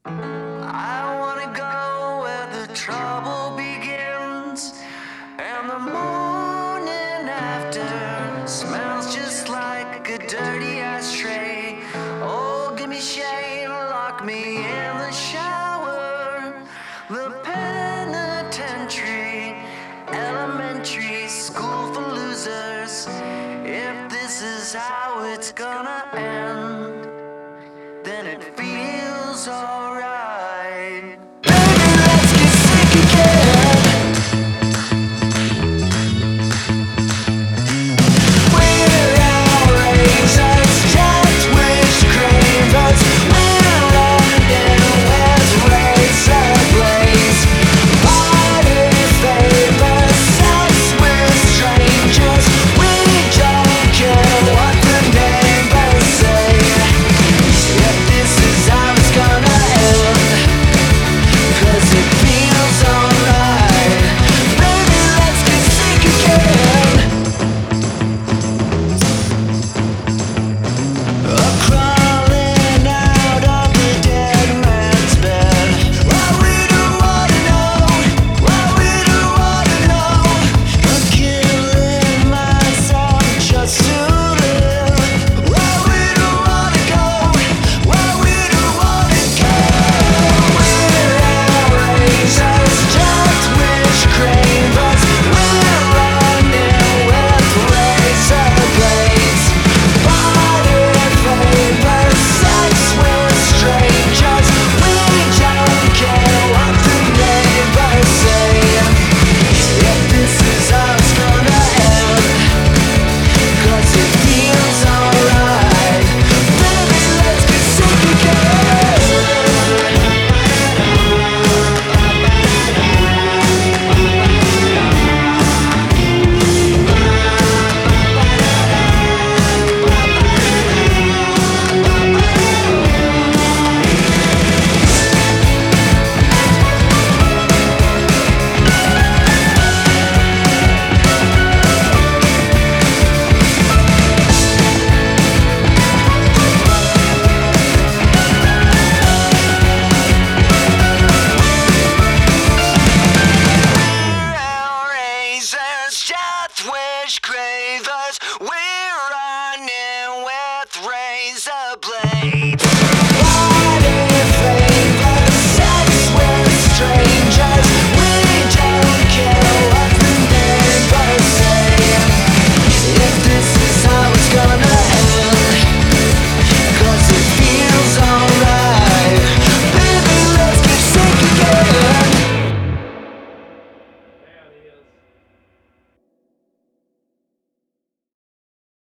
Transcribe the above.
I wanna go where the trouble begins, and the morning after smells just like a dirty ashtray. Oh, give me shame, lock me in the shower. The penitentiary, elementary school for losers. If this is how it's gonna end, then it feels alright. Baby, let's get sick again.